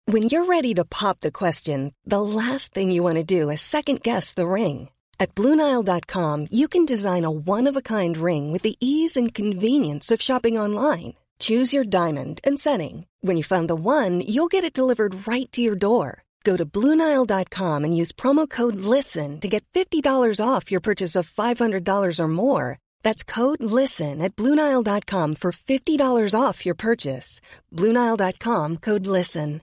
When you're ready to pop the question, the last thing you want to do is second-guess the ring. At BlueNile.com, you can design a one-of-a-kind ring with the ease and convenience of shopping online. Choose your diamond and setting. When you find the one, you'll get it delivered right to your door. Go to BlueNile.com and use promo code LISTEN to get $50 off your purchase of $500 or more. That's code LISTEN at BlueNile.com for $50 off your purchase. BlueNile.com, code LISTEN.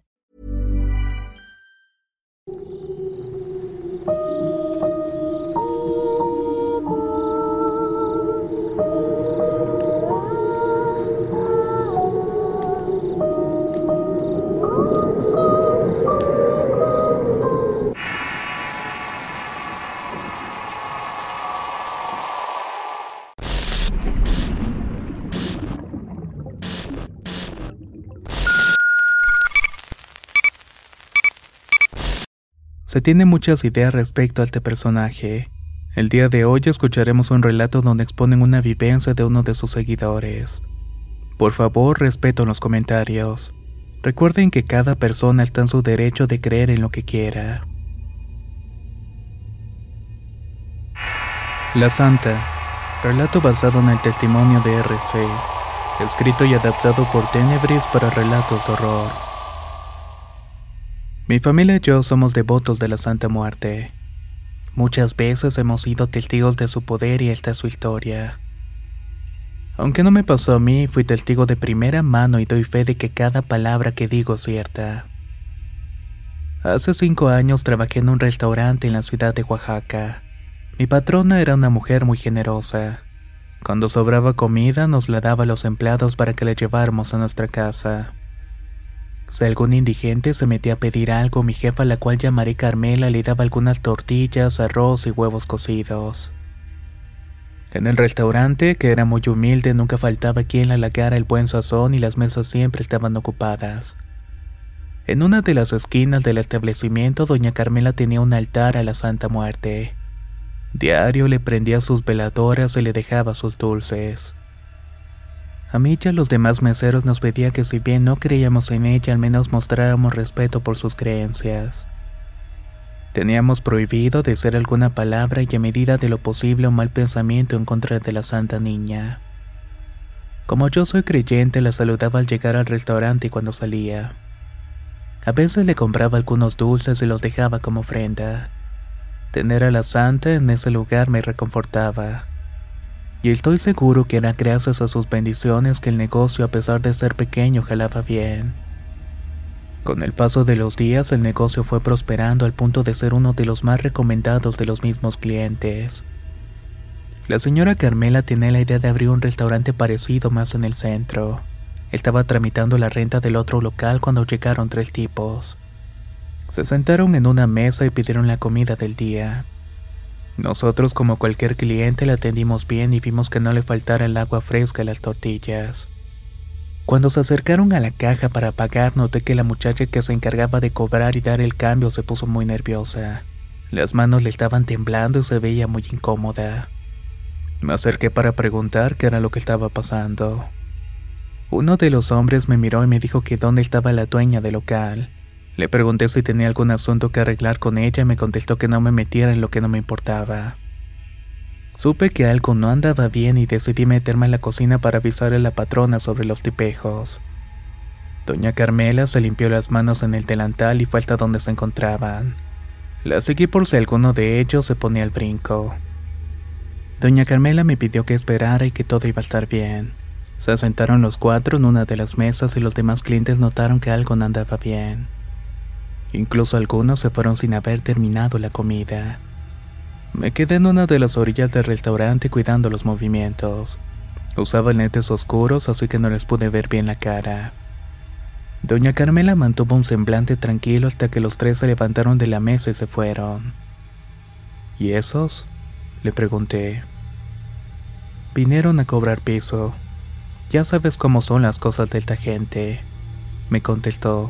Se tiene muchas ideas respecto a este personaje. El día de hoy escucharemos un relato donde exponen una vivencia de uno de sus seguidores. Por favor, respeto en los comentarios. Recuerden que cada persona está en su derecho de creer en lo que quiera. La Santa. Relato basado en el testimonio de R.C. Escrito y adaptado por Tenebris para relatos de horror. Mi familia y yo somos devotos de la Santa Muerte. Muchas veces hemos sido testigos de su poder y esta es su historia. Aunque no me pasó a mí, fui testigo de primera mano y doy fe de que cada palabra que digo es cierta. Hace 5 años trabajé en un restaurante en la ciudad de Oaxaca. Mi patrona era una mujer muy generosa. Cuando sobraba comida nos la daba a los empleados para que la lleváramos a nuestra casa. Si algún indigente se metía a pedir algo, mi jefa, la cual llamaré Carmela, le daba algunas tortillas, arroz y huevos cocidos. En el restaurante, que era muy humilde, nunca faltaba quien le halagara el buen sazón y las mesas siempre estaban ocupadas. En una de las esquinas del establecimiento, doña Carmela tenía un altar a la Santa Muerte. Diario le prendía sus veladoras y le dejaba sus dulces. A mí y a los demás meseros nos pedía que si bien no creíamos en ella, al menos mostráramos respeto por sus creencias. Teníamos prohibido decir alguna palabra y a medida de lo posible un mal pensamiento en contra de la Santa Niña. Como yo soy creyente, la saludaba al llegar al restaurante y cuando salía. A veces le compraba algunos dulces y los dejaba como ofrenda. Tener a la Santa en ese lugar me reconfortaba. Y estoy seguro que era gracias a sus bendiciones que el negocio, a pesar de ser pequeño, jalaba bien. Con el paso de los días, el negocio fue prosperando al punto de ser uno de los más recomendados de los mismos clientes. La señora Carmela tenía la idea de abrir un restaurante parecido más en el centro. Estaba tramitando la renta del otro local cuando llegaron 3 tipos. Se sentaron en una mesa y pidieron la comida del día. Nosotros, como cualquier cliente, la atendimos bien y vimos que no le faltara el agua fresca y las tortillas. Cuando se acercaron a la caja para pagar, noté que la muchacha que se encargaba de cobrar y dar el cambio se puso muy nerviosa. Las manos le estaban temblando y se veía muy incómoda. Me acerqué para preguntar qué era lo que estaba pasando. Uno de los hombres me miró y me dijo que dónde estaba la dueña del local. Le pregunté si tenía algún asunto que arreglar con ella y me contestó que no me metiera en lo que no me importaba. Supe que algo no andaba bien y decidí meterme en la cocina para avisarle a la patrona sobre los tipejos. Doña Carmela se limpió las manos en el delantal y fue hasta donde se encontraban. La seguí por si alguno de ellos se ponía al brinco. Doña Carmela me pidió que esperara y que todo iba a estar bien. Se sentaron los 4 en una de las mesas y los demás clientes notaron que algo no andaba bien. Incluso algunos se fueron sin haber terminado la comida. Me quedé en una de las orillas del restaurante cuidando los movimientos. Usaba lentes oscuros, así que no les pude ver bien la cara. Doña Carmela mantuvo un semblante tranquilo hasta que los 3 se levantaron de la mesa y se fueron. ¿Y esos?, le pregunté. Vinieron a cobrar piso. Ya sabes cómo son las cosas de esta gente, me contestó.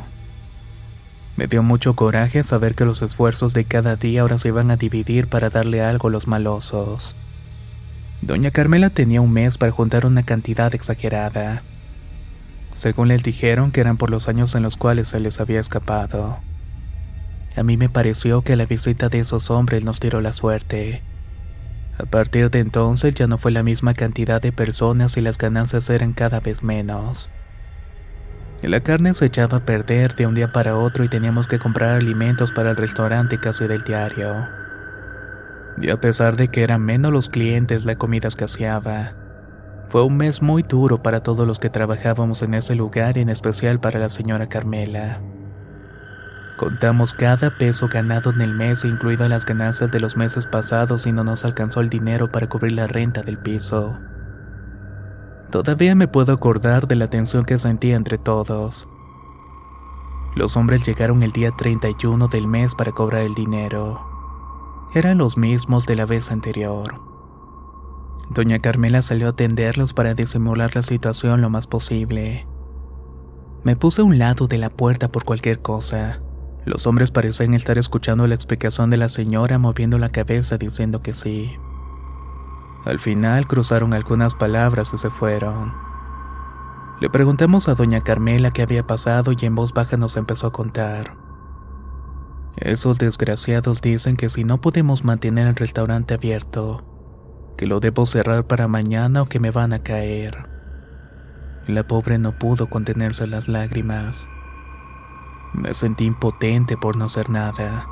Me dio mucho coraje saber que los esfuerzos de cada día ahora se iban a dividir para darle algo a los malosos. Doña Carmela tenía un mes para juntar una cantidad exagerada. Según les dijeron que eran por los años en los cuales se les había escapado. A mí me pareció que la visita de esos hombres nos tiró la suerte. A partir de entonces ya no fue la misma cantidad de personas y las ganancias eran cada vez menos. La carne se echaba a perder de un día para otro y teníamos que comprar alimentos para el restaurante casi del diario. Y a pesar de que eran menos los clientes, la comida escaseaba. Fue un mes muy duro para todos los que trabajábamos en ese lugar y en especial para la señora Carmela. Contamos cada peso ganado en el mes, incluidas las ganancias de los meses pasados, y no nos alcanzó el dinero para cubrir la renta del piso. Todavía me puedo acordar de la tensión que sentía entre todos. Los hombres llegaron el día 31 del mes para cobrar el dinero. Eran los mismos de la vez anterior. Doña Carmela salió a atenderlos para disimular la situación lo más posible. Me puse a un lado de la puerta por cualquier cosa. Los hombres parecían estar escuchando la explicación de la señora, moviendo la cabeza diciendo que sí. Al final cruzaron algunas palabras y se fueron. Le preguntamos a doña Carmela qué había pasado y en voz baja nos empezó a contar. Esos desgraciados dicen que si no podemos mantener el restaurante abierto, que lo debo cerrar para mañana o que me van a caer. La pobre no pudo contenerse las lágrimas. Me sentí impotente por no hacer nada.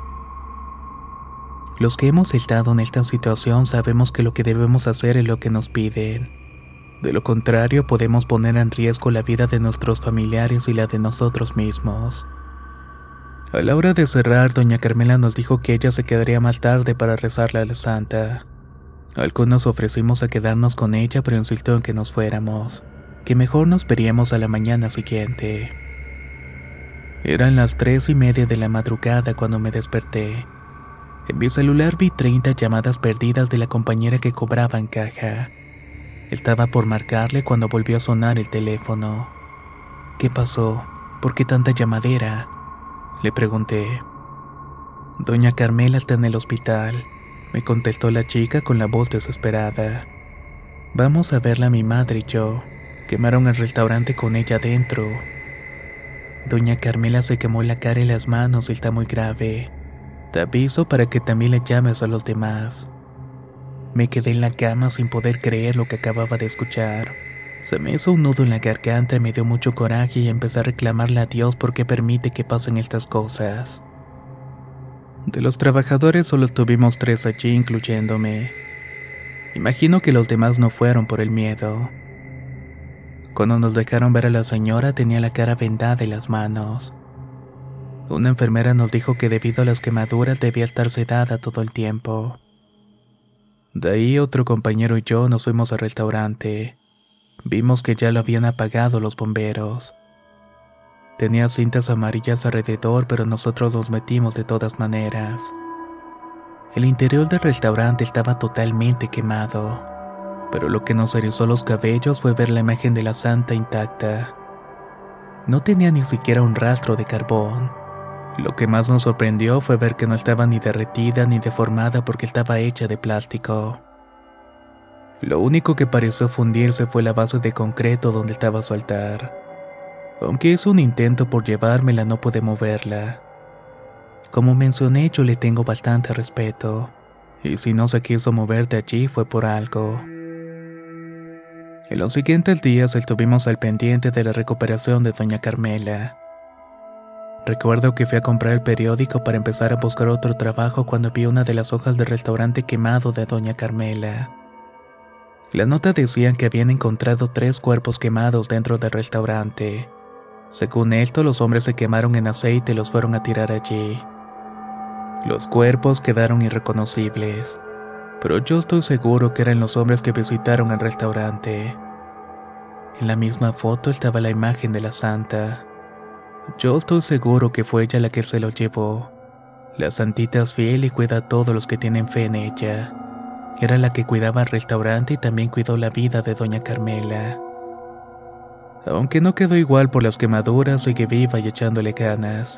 Los que hemos estado en esta situación sabemos que lo que debemos hacer es lo que nos piden. De lo contrario, podemos poner en riesgo la vida de nuestros familiares y la de nosotros mismos. A la hora de cerrar, doña Carmela nos dijo que ella se quedaría más tarde para rezarle a la santa. Algunos ofrecimos a quedarnos con ella, pero insistió en que nos fuéramos, que mejor nos veríamos a la mañana siguiente. Eran las 3:30 de la madrugada cuando me desperté. En mi celular vi 30 llamadas perdidas de la compañera que cobraba en caja. Estaba por marcarle cuando volvió a sonar el teléfono. ¿Qué pasó? ¿Por qué tanta llamadera?, le pregunté. Doña Carmela está en el hospital, me contestó la chica con la voz desesperada. Vamos a verla mi madre y yo. Quemaron el restaurante con ella dentro. Doña Carmela se quemó la cara y las manos y está muy grave. Te aviso para que también le llames a los demás. Me quedé en la cama sin poder creer lo que acababa de escuchar. Se me hizo un nudo en la garganta y me dio mucho coraje y empecé a reclamarle a Dios por qué permite que pasen estas cosas. De los trabajadores solo estuvimos 3 allí, incluyéndome. Imagino que los demás no fueron por el miedo. Cuando nos dejaron ver a la señora tenía la cara vendada y las manos. Una enfermera nos dijo que debido a las quemaduras debía estar sedada todo el tiempo. De ahí otro compañero y yo nos fuimos al restaurante. Vimos que ya lo habían apagado los bomberos. Tenía cintas amarillas alrededor, pero nosotros nos metimos de todas maneras. El interior del restaurante estaba totalmente quemado, pero lo que nos erizó los cabellos fue ver la imagen de la santa intacta. No tenía ni siquiera un rastro de carbón. Lo que más nos sorprendió fue ver que no estaba ni derretida ni deformada porque estaba hecha de plástico. Lo único que pareció fundirse fue la base de concreto donde estaba su altar. Aunque hizo un intento por llevármela, no pude moverla. Como mencioné, yo le tengo bastante respeto, y si no se quiso mover de allí fue por algo. En los siguientes días estuvimos al pendiente de la recuperación de doña Carmela. Recuerdo que fui a comprar el periódico para empezar a buscar otro trabajo cuando vi una de las hojas del restaurante quemado de doña Carmela. La nota decía que habían encontrado 3 cuerpos quemados dentro del restaurante. Según esto, los hombres se quemaron en aceite y los fueron a tirar allí. Los cuerpos quedaron irreconocibles, pero yo estoy seguro que eran los hombres que visitaron el restaurante. En la misma foto estaba la imagen de la santa. Yo estoy seguro que fue ella la que se lo llevó. La santita es fiel y cuida a todos los que tienen fe en ella. Era la que cuidaba el restaurante y también cuidó la vida de doña Carmela. Aunque no quedó igual por las quemaduras, sigue viva y echándole ganas.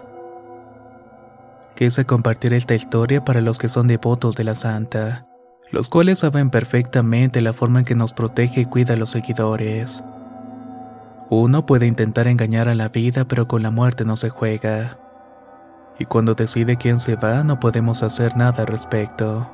Quise compartir esta historia para los que son devotos de la santa, los cuales saben perfectamente la forma en que nos protege y cuida a los seguidores. Uno puede intentar engañar a la vida, pero con la muerte no se juega. Y cuando decide quién se va, no podemos hacer nada al respecto.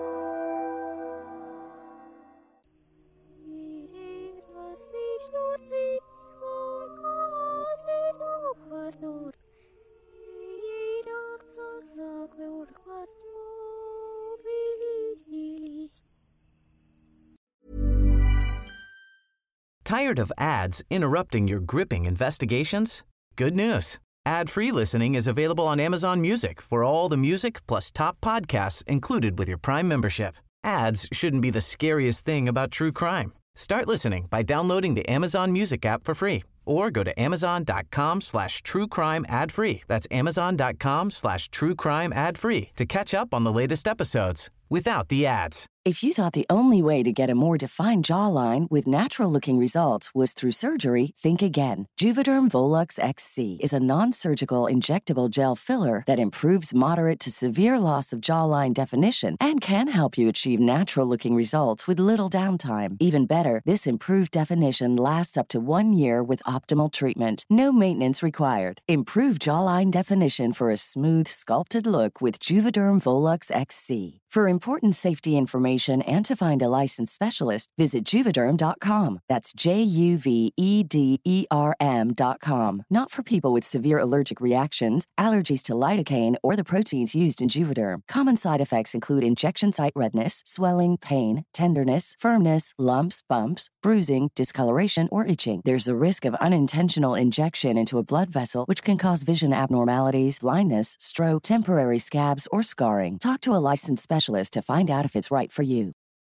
Tired of ads interrupting your gripping investigations? Good news. Ad-free listening is available on Amazon Music for all the music plus top podcasts included with your Prime membership. Ads shouldn't be the scariest thing about true crime. Start listening by downloading the Amazon Music app for free or go to amazon.com/truecrime ad-free. That's amazon.com/truecrime ad-free to catch up on the latest episodes without the ads. If you thought the only way to get a more defined jawline with natural-looking results was through surgery, think again. Juvederm Volux XC is a non-surgical injectable gel filler that improves moderate to severe loss of jawline definition and can help you achieve natural-looking results with little downtime. Even better, this improved definition lasts up to 1 year with optimal treatment. No maintenance required. Improve jawline definition for a smooth, sculpted look with Juvederm Volux XC. For important safety information and to find a licensed specialist, visit Juvederm.com. That's JUVEDERM.com. Not for people with severe allergic reactions, allergies to lidocaine, or the proteins used in Juvederm. Common side effects include injection site redness, swelling, pain, tenderness, firmness, lumps, bumps, bruising, discoloration, or itching. There's a risk of unintentional injection into a blood vessel, which can cause vision abnormalities, blindness, stroke, temporary scabs, or scarring. Talk to a licensed specialist to find out if it's right for you.